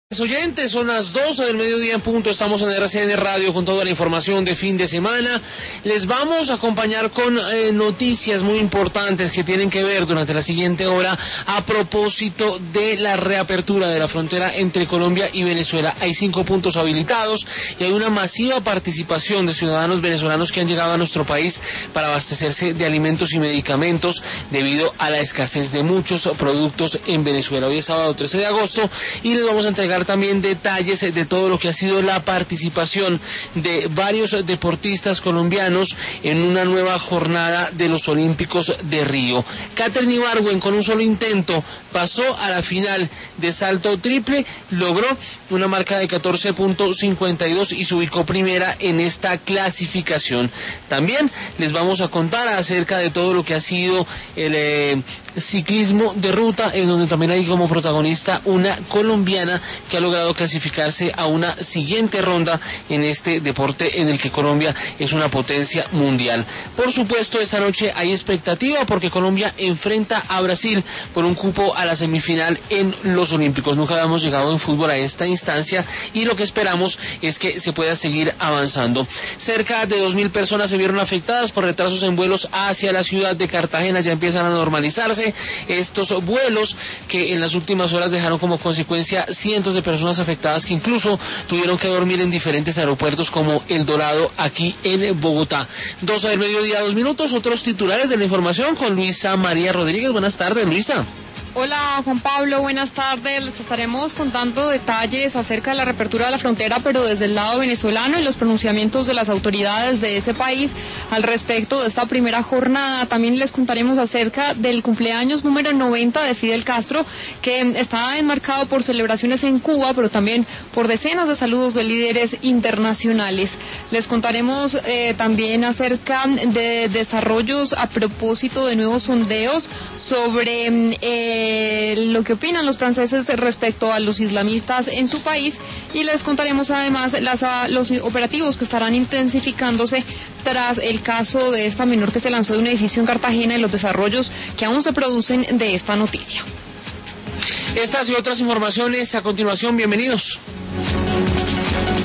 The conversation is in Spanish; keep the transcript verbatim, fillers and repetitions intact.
Oyentes, son las doce del mediodía en punto, estamos en R C N Radio con toda la información de fin de semana. Les vamos a acompañar con eh, noticias muy importantes que tienen que ver durante la siguiente hora a propósito de la reapertura de la frontera entre Colombia y Venezuela. Hay cinco puntos habilitados y hay una masiva participación de ciudadanos venezolanos que han llegado a nuestro país para abastecerse de alimentos y medicamentos debido a la escasez de muchos productos en Venezuela. Hoy es sábado trece de agosto y les vamos a entregar también detalles de todo lo que ha sido la participación de varios deportistas colombianos en una nueva jornada de los Olímpicos de Río. Katherine Ibargüen, con un solo intento, pasó a la final de salto triple, logró una marca de catorce punto cincuenta y dos y se ubicó primera en esta clasificación. También les vamos a contar acerca de todo lo que ha sido el eh, ciclismo de ruta, en donde también hay como protagonista una colombiana que ha logrado clasificarse a una siguiente ronda en este deporte en el que Colombia es una potencia mundial. Por supuesto, esta noche hay expectativa porque Colombia enfrenta a Brasil por un cupo a la semifinal en los Olímpicos. Nunca habíamos llegado en fútbol a esta instancia y lo que esperamos es que se pueda seguir avanzando. Cerca de dos mil personas se vieron afectadas por retrasos en vuelos hacia la ciudad de Cartagena. Ya empiezan a normalizarse estos vuelos que en las últimas horas dejaron como consecuencia cientos de personas afectadas que incluso tuvieron que dormir en diferentes aeropuertos como El Dorado aquí en Bogotá. doce del mediodía, dos minutos, otros titulares de la información con Luisa María Rodríguez. Buenas tardes, Luisa. Hola Juan Pablo, buenas tardes. Les estaremos contando detalles acerca de la reapertura de la frontera, pero desde el lado venezolano y los pronunciamientos de las autoridades de ese país al respecto de esta primera jornada. También les contaremos acerca del cumpleaños número noventa de Fidel Castro, que está enmarcado por celebraciones en Cuba, pero también por decenas de saludos de líderes internacionales. Les contaremos eh, también acerca de desarrollos a propósito de nuevos sondeos sobre eh, lo que opinan los franceses respecto a los islamistas en su país, y les contaremos además las, los operativos que estarán intensificándose tras el caso de esta menor que se lanzó de un edificio en Cartagena y los desarrollos que aún se producen de esta noticia. Estas y otras informaciones a continuación, bienvenidos.